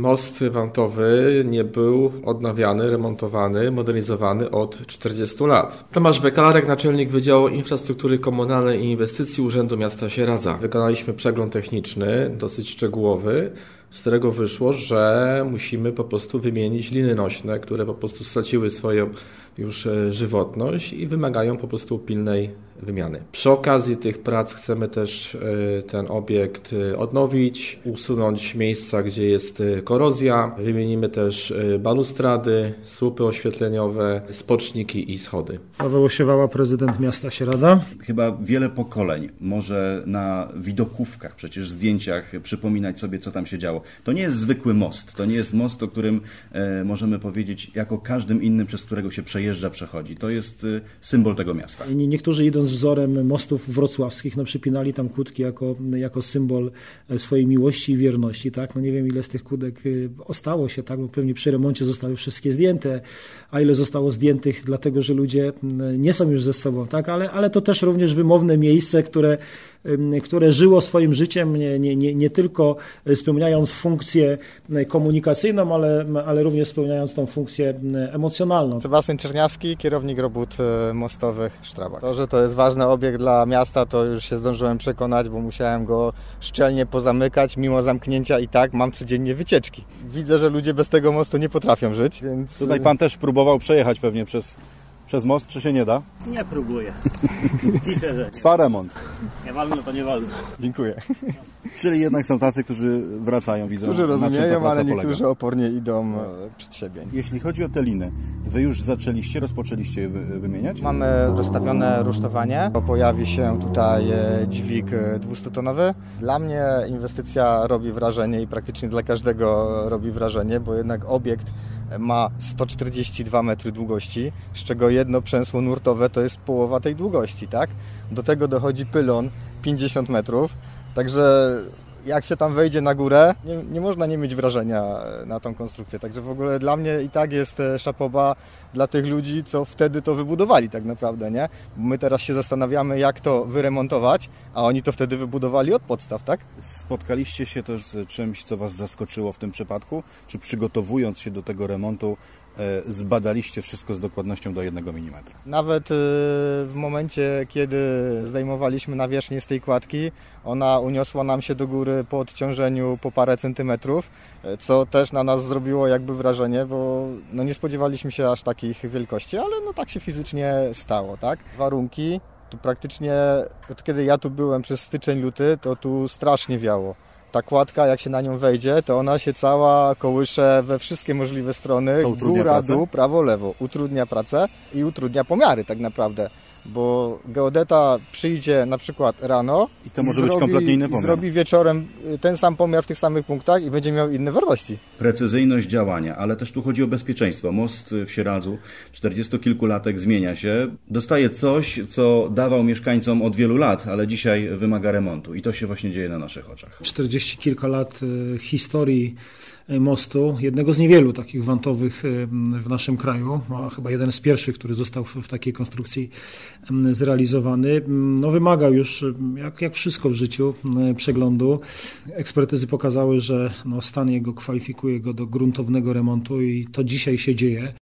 Most wantowy nie był odnawiany, remontowany, modernizowany od 40 lat. Tomasz Bekalarek, naczelnik Wydziału Infrastruktury Komunalnej i Inwestycji Urzędu Miasta Sieradza. Wykonaliśmy przegląd techniczny, dosyć szczegółowy, z którego wyszło, że musimy po prostu wymienić liny nośne, które po prostu straciły swoją już żywotność i wymagają po prostu pilnej wymiany. Przy okazji tych prac chcemy też ten obiekt odnowić, usunąć miejsca, gdzie jest korozja. Wymienimy też balustrady, słupy oświetleniowe, spoczniki i schody. Paweł Osiewała, prezydent miasta Sieradza. Chyba wiele pokoleń może na widokówkach, przecież zdjęciach przypominać sobie, co tam się działo. To nie jest zwykły most. To nie jest most, o którym możemy powiedzieć, jako każdym innym, przez którego się przejeżdża, przechodzi. To jest symbol tego miasta. Niektórzy, idąc wzorem mostów wrocławskich, przypinali tam kłódki jako symbol swojej miłości i wierności. Tak? Nie wiem, ile z tych kłódek ostało się, tak? Bo pewnie przy remoncie zostały wszystkie zdjęte, a ile zostało zdjętych dlatego, że ludzie nie są już ze sobą. Tak? Ale to też również wymowne miejsce, które żyło swoim życiem, nie tylko spełniając funkcję komunikacyjną, ale również spełniając tą funkcję emocjonalną. Sebastian Czerniawski, kierownik robót mostowych Strabag. To, że to jest ważny obiekt dla miasta, to już się zdążyłem przekonać, bo musiałem go szczelnie pozamykać. Mimo zamknięcia i tak mam codziennie wycieczki. Widzę, że ludzie bez tego mostu nie potrafią żyć, więc... Tutaj pan też próbował przejechać pewnie przez most, czy się nie da? Nie próbuję. Piszę, że Trwa remont. nie wolno, to nie wolno. Dziękuję. Czyli jednak są tacy, którzy wracają, widzą, Którzy rozumieją, ale niektórzy polega. opornie idą przed siebie. Jeśli chodzi o te liny, wy już rozpoczęliście je wymieniać? Mamy rozstawione rusztowanie. Pojawi się tutaj dźwig 200-tonowy. Dla mnie inwestycja robi wrażenie i praktycznie dla każdego robi wrażenie, bo jednak obiekt ma 142 metry długości, z czego jedno przęsło nurtowe to jest połowa tej długości, tak? Do tego dochodzi pylon 50 metrów, także jak się tam wejdzie na górę, nie można nie mieć wrażenia na tą konstrukcję. Także w ogóle dla mnie i tak jest szapoba dla tych ludzi, co wtedy to wybudowali tak naprawdę, nie? Bo my teraz się zastanawiamy, jak to wyremontować, a oni to wtedy wybudowali od podstaw, tak? Spotkaliście się też z czymś, co was zaskoczyło w tym przypadku? Czy przygotowując się do tego remontu, zbadaliście wszystko z dokładnością do 1 mm? Nawet w momencie, kiedy zdejmowaliśmy nawierzchnię z tej kładki, ona uniosła nam się do góry po odciążeniu po parę centymetrów, co też na nas zrobiło jakby wrażenie, bo nie spodziewaliśmy się aż takich wielkości, ale tak się fizycznie stało, tak? Warunki, tu praktycznie od kiedy ja tu byłem przez styczeń, luty, to tu strasznie wiało. Ta kładka, jak się na nią wejdzie, to ona się cała kołysze we wszystkie możliwe strony, góra, dół, prawo, lewo. Utrudnia pracę i utrudnia pomiary tak naprawdę, bo geodeta przyjdzie na przykład rano i to może być kompletnie inny pomiar. Zrobi wieczorem ten sam pomiar w tych samych punktach i będzie miał inne wartości. Precyzyjność działania, ale też tu chodzi o bezpieczeństwo. Most w Sieradzu 40-kilkulatek zmienia się, dostaje coś, co dawał mieszkańcom od wielu lat, ale dzisiaj wymaga remontu i to się właśnie dzieje na naszych oczach. 40 kilka lat historii mostu, jednego z niewielu takich wantowych w naszym kraju, a chyba jeden z pierwszych, który został w takiej konstrukcji zrealizowany. Wymaga już, jak wszystko w życiu, przeglądu. Ekspertyzy pokazały, że stan jego kwalifikuje go do gruntownego remontu i to dzisiaj się dzieje.